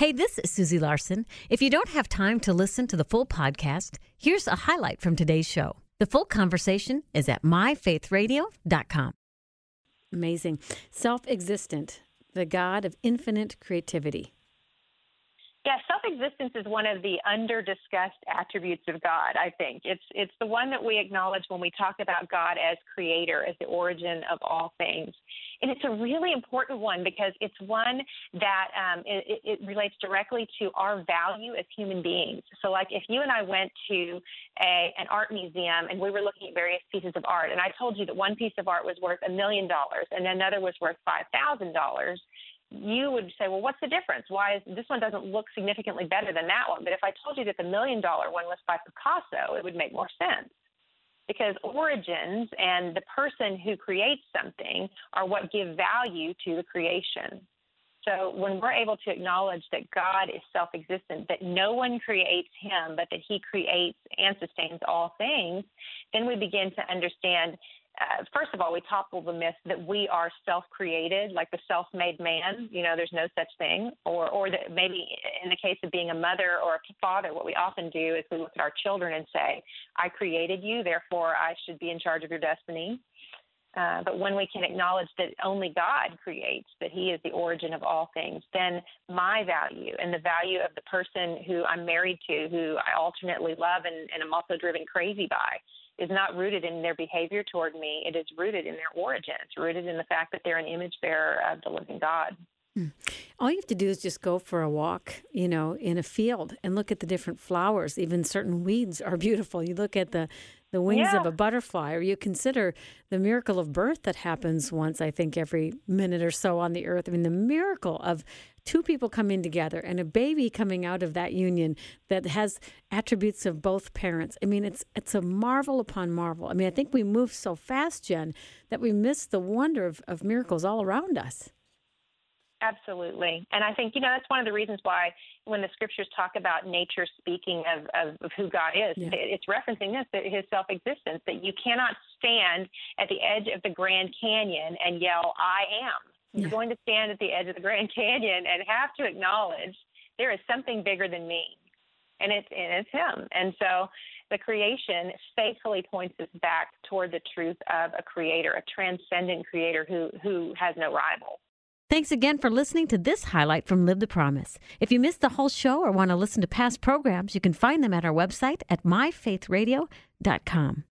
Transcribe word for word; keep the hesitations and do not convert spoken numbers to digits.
Hey, this is Susie Larson. If you don't have time to listen to the full podcast, here's a highlight from today's show. The full conversation is at my faith radio dot com. Amazing. Self-existent, the God of infinite creativity. Yeah, self-existence is one of the under-discussed attributes of God, I think. It's it's the one that we acknowledge when we talk about God as creator, as the origin of all things. And it's a really important one because it's one that um, it, it relates directly to our value as human beings. So like if you and I went to a, an art museum and we were looking at various pieces of art, and I told you that one piece of art was worth a million dollars and another was worth five thousand dollars, you would say, well, what's the difference? Why is this one doesn't look significantly better than that one? But if I told you that the million dollar one was by Picasso, it would make more sense. Because origins and the person who creates something are what give value to the creation. So when we're able to acknowledge that God is self-existent, that no one creates him, but that he creates and sustains all things, then we begin to understand, uh, first of all, we topple the myth that we are self-created, like the self-made man. You know, there's no such thing. Or, or that maybe in the case of being a mother or a father, what we often do is we look at our children and say, I created you, therefore I should be in charge of your destiny. Uh, but when we can acknowledge that only God creates, that he is the origin of all things, then my value and the value of the person who I'm married to, who I alternately love and, and I'm also driven crazy by, is not rooted in their behavior toward me. It is rooted in their origin. It's rooted in the fact that they're an image bearer of the living God. All you have to do is just go for a walk, you know, in a field and look at the different flowers. Even certain weeds are beautiful. You look at the, the wings Yeah. of a butterfly, or you consider the miracle of birth that happens once, I think, every minute or so on the earth. I mean, the miracle of two people coming together and a baby coming out of that union that has attributes of both parents. I mean, it's it's a marvel upon marvel. I mean, I think we move so fast, Jen, that we miss the wonder of, of miracles all around us. Absolutely. And I think, you know, that's one of the reasons why when the scriptures talk about nature speaking of, of, of who God is, yeah. it's referencing this, that his self-existence, that you cannot stand at the edge of the Grand Canyon and yell, I am. You're yeah. going to stand at the edge of the Grand Canyon and have to acknowledge there is something bigger than me, and it's, and it's him. And so the creation faithfully points us back toward the truth of a creator, a transcendent creator who, who has no rival. Thanks again for listening to this highlight from Live the Promise. If you missed the whole show or want to listen to past programs, you can find them at our website at my faith radio dot com.